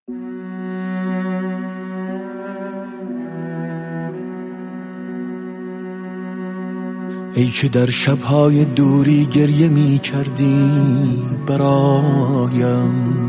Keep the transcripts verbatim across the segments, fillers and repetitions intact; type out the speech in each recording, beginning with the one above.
ای که در شبهای دوری گریه می کردی برایم،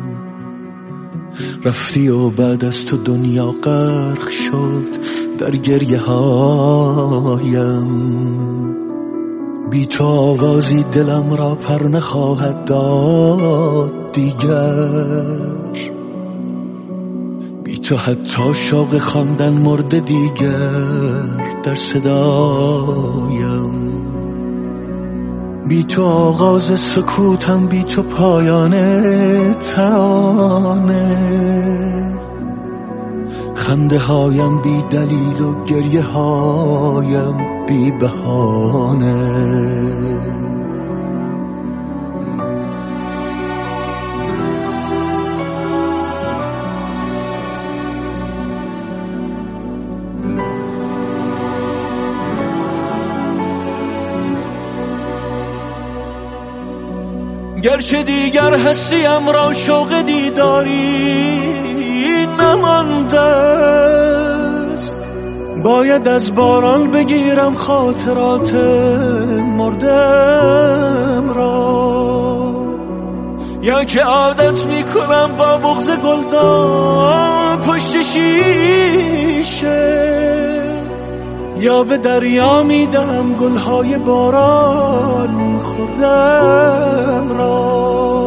رفتی و بعد از تو دنیا غرق شد در گریه هایم. بی تو آوازی دلم را پر نخواهد داد دیگر، بی تو حتی شوق خواندن مرده دیگر در صدایم. بی تو آغاز سکوتم، بی تو پایان ترانه، خنده هایم بی دلیل و گریه هایم بی بهانه. گرچه دیگر هستیم را شوق دیداری نمانده است، باید از باران بگیرم خاطرات مردم را، یا که عادت میکنم با بغض گلدان پشت شیشه، یا به دریا میدم گلهای باران خوردم را.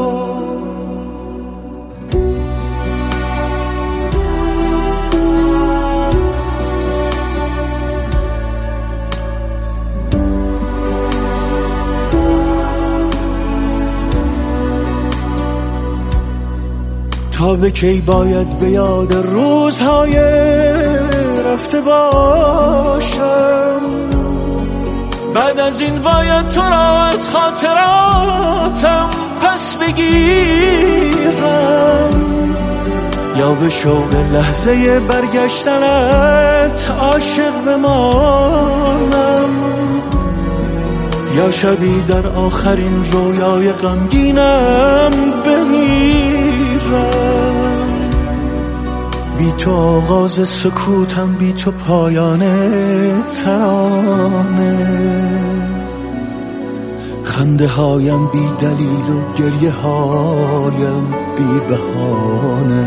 تا به کی باید به یاد روزهای رفته باشم، بعد از این باید تو را از خاطراتم پس بگیرم، یا به شوق لحظه برگشتنت عاشق بمانم، یا شبی در آخرین رویای غمگینم بمیرم. بی تو آغاز سکوتم، بی تو پایان ترانه، خنده هایم بی دلیل و گریه هایم بی بهانه.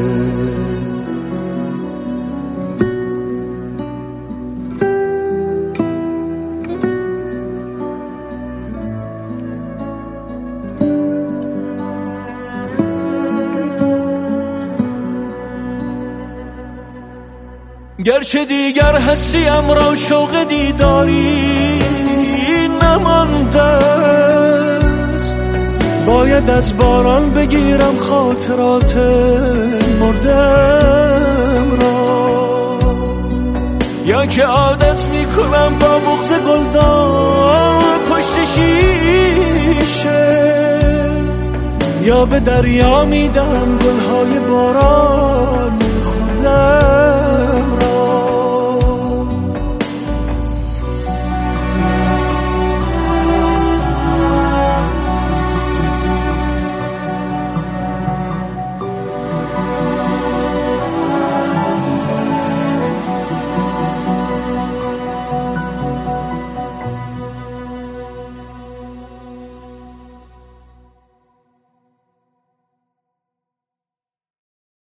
گرچه دیگر هستیم را شوق دیداری نمانده است، باید از باران بگیرم خاطرات مردم را، یا که عادت میکنم با بغض گلدان پشت شیشه، یا به دریا میدم گلهای باران خوردم